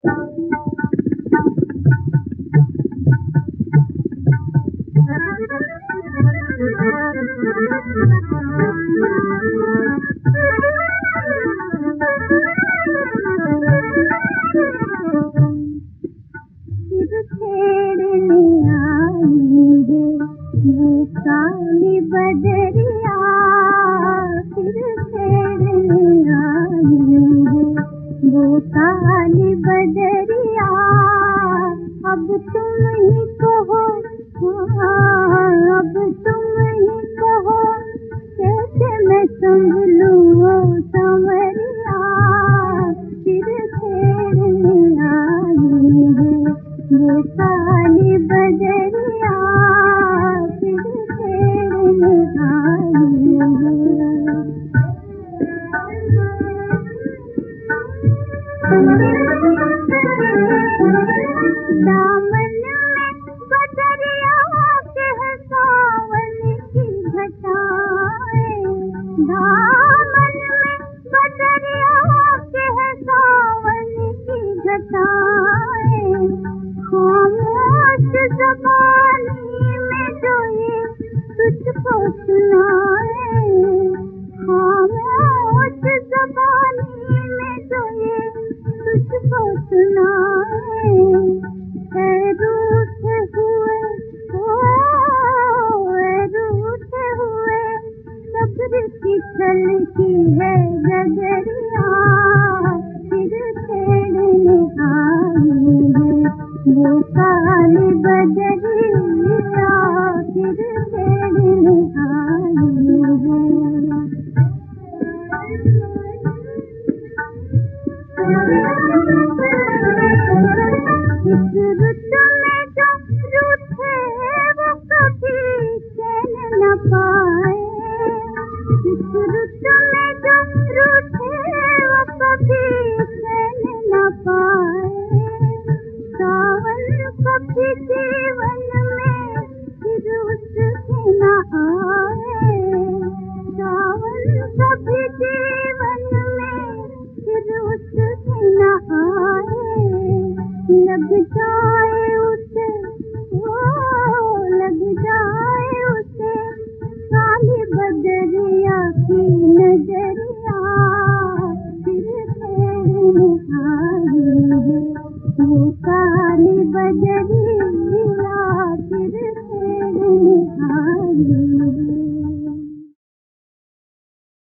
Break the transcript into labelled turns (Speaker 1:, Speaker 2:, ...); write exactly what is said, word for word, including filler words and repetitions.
Speaker 1: काली बदरिया फिर छेड़ने आएंगे, वो काली बदरिया। अब तुम ही कहो, हाँ, अब तुम ही कहो, कैसे मैं संभलूं वो संवरिया। फिर छेड़ने आएंगे, वो काली बदरिया। दामन में बदरिया के सावन की घटाएं, दामन में बदरिया के सावन की घटाएं। खामोश ज़बानी में जो ये तुझको सुनाए, खामोश ज़बानी में जो ये तुझको सुनाए। ऐ रूठे हुए, ओ ऐ रूठे हुए सब्र की छलकी है गगरिया। फिर छेड़ने आएंगे, वो काली बदरिया। फिर छेड़ने आएंगे। इस रुत में जो रूठे वो कभी चैन न पाए, इस रुत में जो रूठे वो कभी चैन न पाए। सावन कभी जीवन में फिर उसके न आए, सावन कभी जीवन में फिर उसके न आए। लग जा